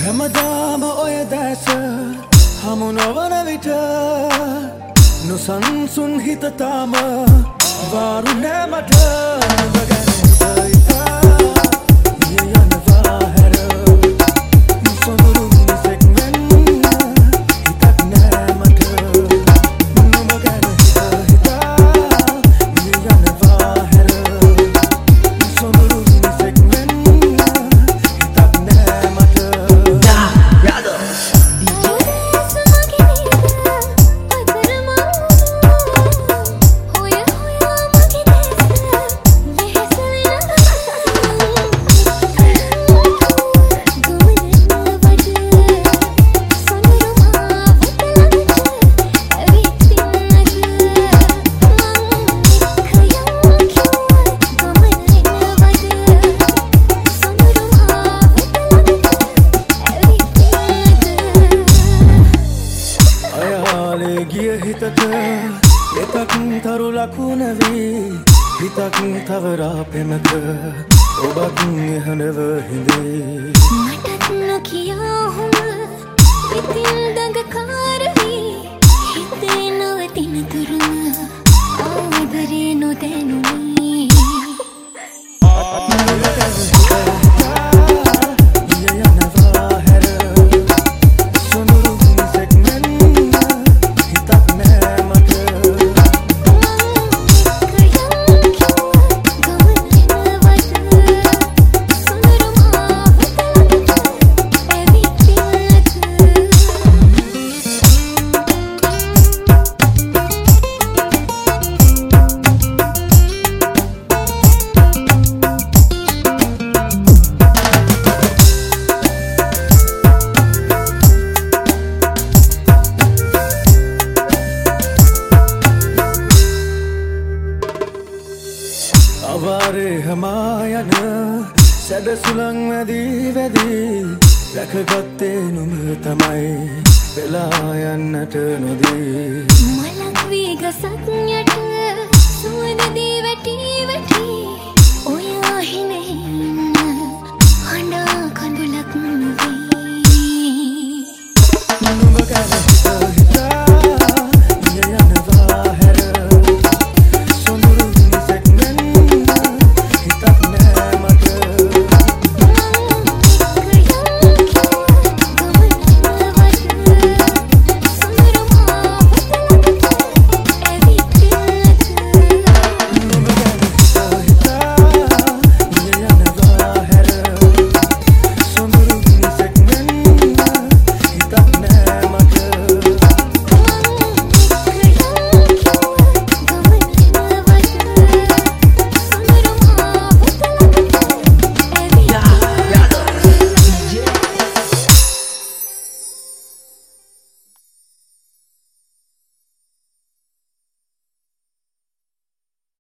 හැමදාම ඔය දැස හමු නොවන විට නොසන්සුන් හිත තාම වාරු නෑ මට ගිය හිතට එතක් තරු ලකුණ වී හිතක් තවරා පෙමක ඔබත් එහඬව හිඳේ මටත් නොකියා හොම ඉතින් දඟකාර වී හිතේ නොවතින තුරුම ආදරේ නොදැනුනි අවාරේ හමා යන සැඩ සුළං වැදී වැදී රැකගත්තේ නුඹ තමයි වෙලා යන්නට නොදී මලක් වී ගසක් යට සුවඳ දී වැටි වැටි